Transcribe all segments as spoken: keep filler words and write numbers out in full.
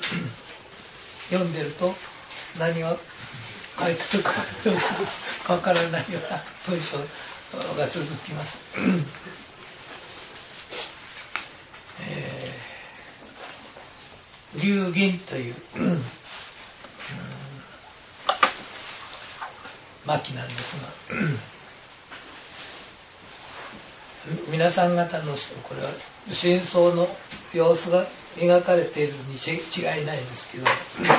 読んでると何が書いてるかどうかわからないような文章が続きます。えー、流銀という、うん巻なんですが皆さん方のこれは真相の様子が描かれているに違いないんですけど、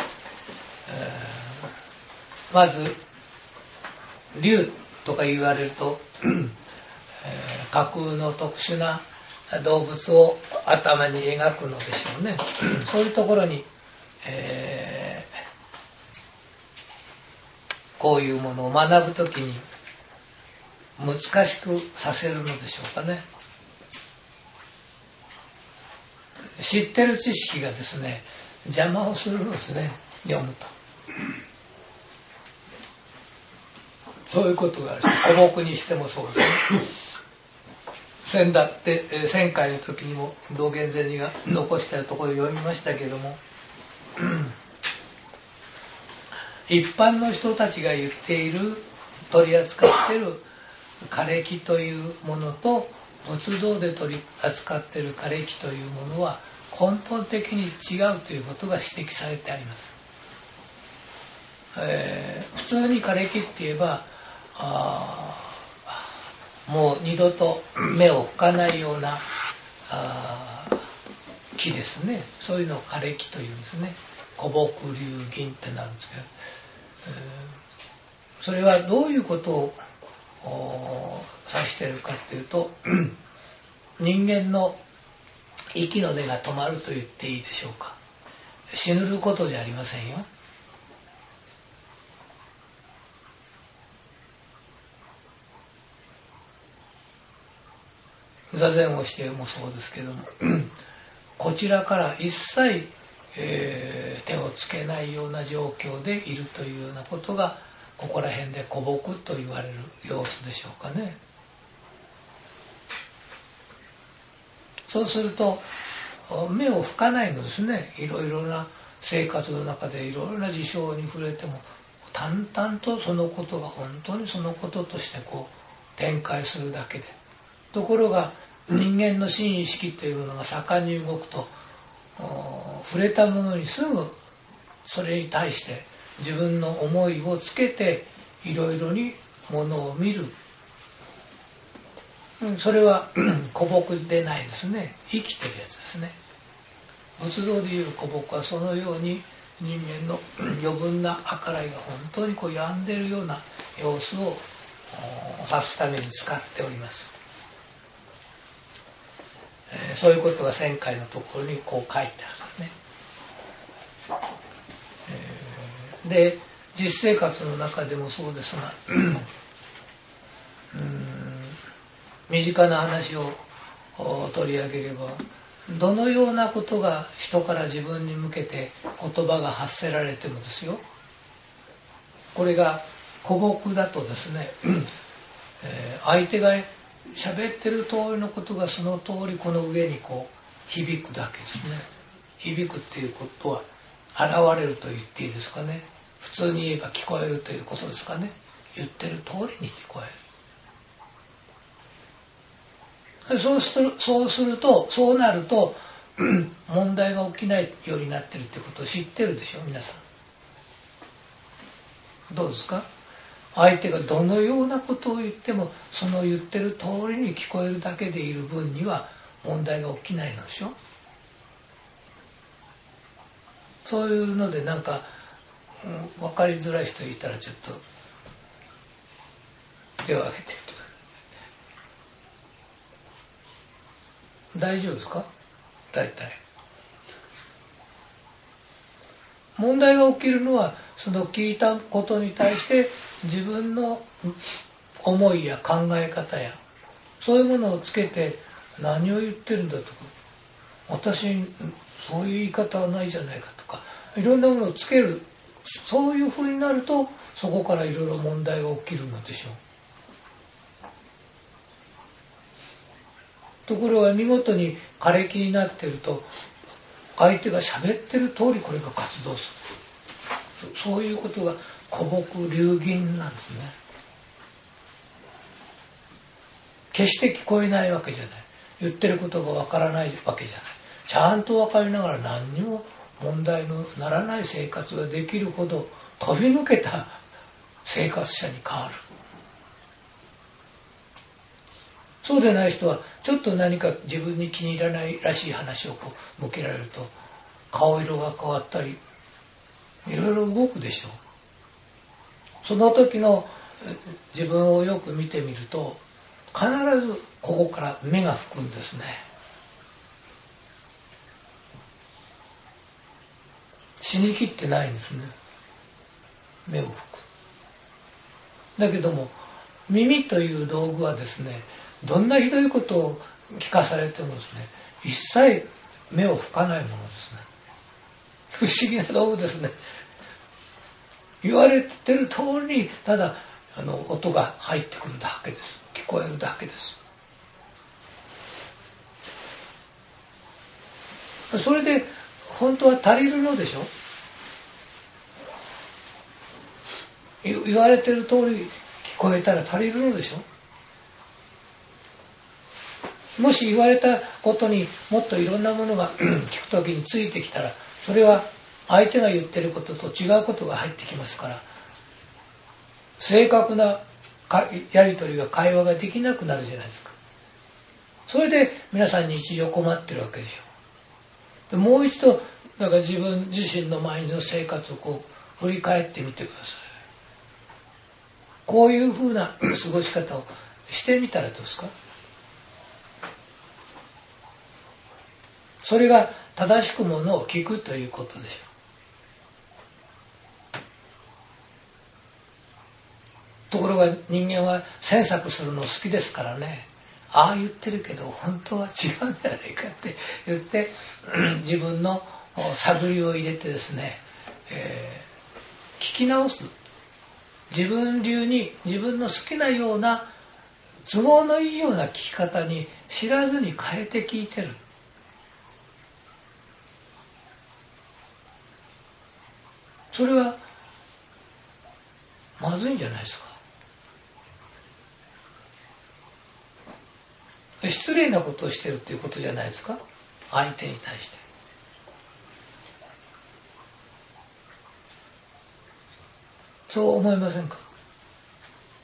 まず龍とか言われると架空の特殊な動物を頭に描くのでしょうね。そういうところに、えー、こういうものを学ぶときに難しくさせるのでしょうかね。知ってる知識がですね邪魔をするのですね、読むと。そういうことがあるし、古木にしてもそうですね。先だって前回の時にも道元禅師が残したところを読みましたけども、一般の人たちが言っている取り扱っている枯れ木というものと仏道で取り扱っている枯れ木というものは根本的に違うということが指摘されてあります。えー、普通に枯れ木って言えばあもう二度と目を拭かないようなあ木ですね。そういうのを枯れ木というんですね。古木流銀ってなるんですけど、えー、それはどういうことを指しているかというと人間の息の根が止まると言っていいでしょうか。死ぬることじゃありませんよ。座禅をしてもそうですけどもこちらから一切、えー、手をつけないような状況でいるというようなことがここら辺で古木と言われる様子でしょうかね。そうすると目を拭かないのですね。いろいろな生活の中でいろいろな事象に触れても淡々とそのことが本当にそのこととしてこう展開するだけで、ところが人間の心意識というものが盛んに動くと触れたものにすぐそれに対して自分の思いをつけていろいろにものを見る。それは古木でないですね。生きてるやつですね。仏道でいう古木はそのように人間の余分な計らいが本当にこう病んでいるような様子を指すために使っております。えー、そういうことが前回のところにこう書いてあるんですね。えー、で実生活の中でもそうですがうーん身近な話を取り上げればどのようなことが人から自分に向けて言葉が発せられてもですよ、これが古木だとですね、えー、相手が喋ってる通りのことがその通りこの上にこう響くだけですね。響くっていうことは現れると言っていいですかね。普通に言えば聞こえるということですかね。言ってる通りに聞こえる。そうする、そうすると、そうなると問題が起きないようになってるってことを知ってるでしょ皆さん。どうですか。相手がどのようなことを言ってもその言ってる通りに聞こえるだけでいる分には問題が起きないのでしょ。そういうのでなんか、うん、分かりづらい人いたらちょっと手を挙げて。大丈夫ですか。大体問題が起きるのはその聞いたことに対して自分の思いや考え方やそういうものをつけて何を言ってるんだとか、私にそういう言い方はないじゃないかとか、いろんなものをつける。そういうふうになるとそこからいろいろ問題が起きるのでしょう。ところが見事に枯れ木になっていると相手が喋ってる通りこれが活動する。そういうことが古木流銀なんですね。決して聞こえないわけじゃない。言ってることがわからないわけじゃない。ちゃんとわかりながら何にも問題のならない生活ができるほど飛び抜けた生活者に変わる。そうでない人はちょっと何か自分に気に入らないらしい話をこう向けられると顔色が変わったりいろいろ動くでしょう。その時の自分をよく見てみると必ずここから目が吹くんですね。死にきってないんですね。目を吹く。だけども耳という道具はですね、どんなひどいことを聞かされてもですね、一切目を吹かないものですね。不思議な道具ですね。言われてる通りにただあの音が入ってくるだけです。聞こえるだけです。それで本当は足りるのでしょ。言われてる通り聞こえたら足りるのでしょ。もし言われたことにもっといろんなものが聞くときについてきたら、それは相手が言ってることと違うことが入ってきますから、正確なやり取りが会話ができなくなるじゃないですか。それで皆さん日常困ってるわけでしょ。でもう一度だから自分自身の毎日の生活をこう振り返ってみてください。こういうふうな過ごし方をしてみたらどうですか。それが正しくものを聞くということでしょう。ところが人間は詮索するの好きですからね、ああ言ってるけど本当は違うんじゃないかって言って自分の探りを入れてですね、えー、聞き直す。自分流に自分の好きなような都合のいいような聞き方に知らずに変えて聞いてる。それはまずいんじゃないですか。失礼なことをしてるっていうことじゃないですか、相手に対して。そう思いませんか。